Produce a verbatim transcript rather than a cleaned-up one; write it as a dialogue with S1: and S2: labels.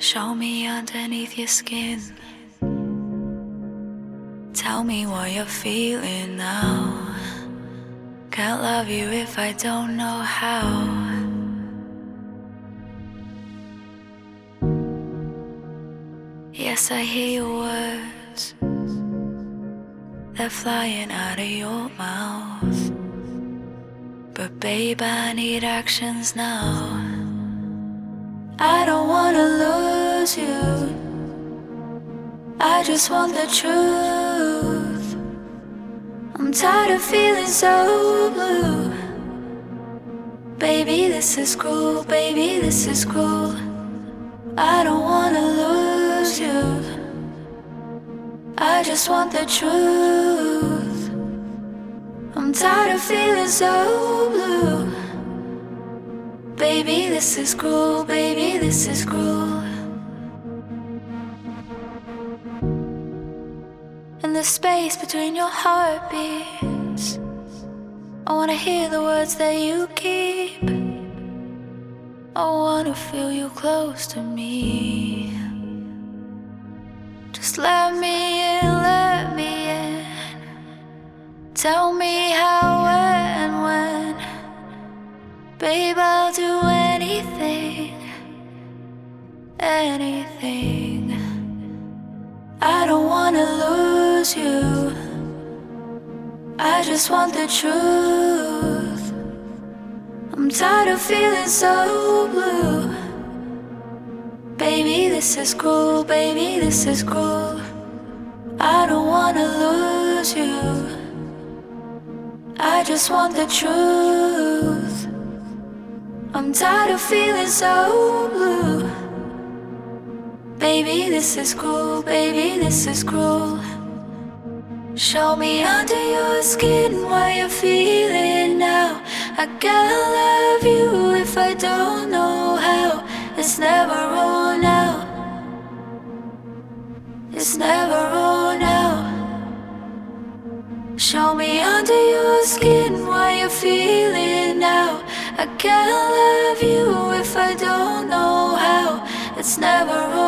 S1: Show me underneath your skin. Tell me what you're feeling now. Can't love you if I don't know how. Yes, I hear your words. They're flying out of your mouth. But babe, I need actions now. I don't wanna lose you. I just want the truth. I'm tired of feeling so blue. Baby, this is cruel. Baby, this is cruel. I don't wanna lose you. I just want the truth. I'm tired of feeling so blue. Baby, this is cruel. Baby, this is cruel. In the space between your heartbeats, I wanna hear the words that you keep. I wanna feel you close to me. Just let me in, let me in. Tell me how and when. Babe, I'll do anything, anything. I don't wanna lose you. I just want the truth. I'm tired of feeling so blue. Baby, this is cruel. Baby, this is cruel. I don't wanna lose you. I just want the truth. I'm tired of feeling so blue. Baby, this is cruel. Baby, this is cruel. Show me under your skin what you're feeling now. I can't love you if I don't know how. It's never run out. It's never run out. Show me under your skin what you're feeling now. I can't love you if I don't know how. It's never run out.